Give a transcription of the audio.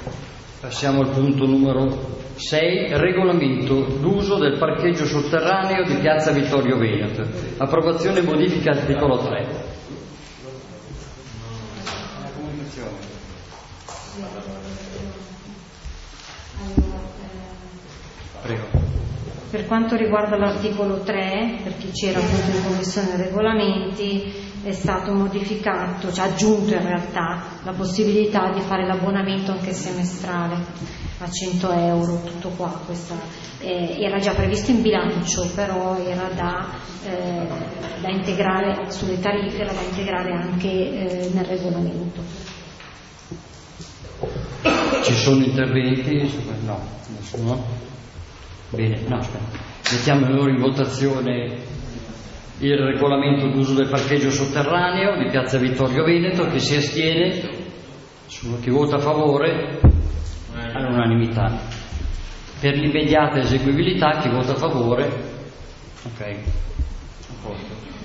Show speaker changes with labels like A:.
A: Passiamo al punto numero 6, regolamento d'uso del parcheggio sotterraneo di Piazza Vittorio Veneto. Approvazione e modifica articolo 3. Prego.
B: Per quanto riguarda l'articolo 3, per chi c'era appunto in Commissione Regolamenti, è stato modificato, cioè aggiunto in realtà, la possibilità di fare l'abbonamento anche semestrale a 100 euro, tutto qua. Era già previsto in bilancio, però era da integrare sulle tariffe, era da integrare anche nel regolamento.
A: Ci sono interventi? No, nessuno? Bene, no, aspetta. Mettiamo allora in votazione il regolamento d'uso del parcheggio sotterraneo di Piazza Vittorio Veneto. Chi si astiene? Chi vota a favore? All'unanimità. Per l'immediata eseguibilità chi vota a favore? Ok.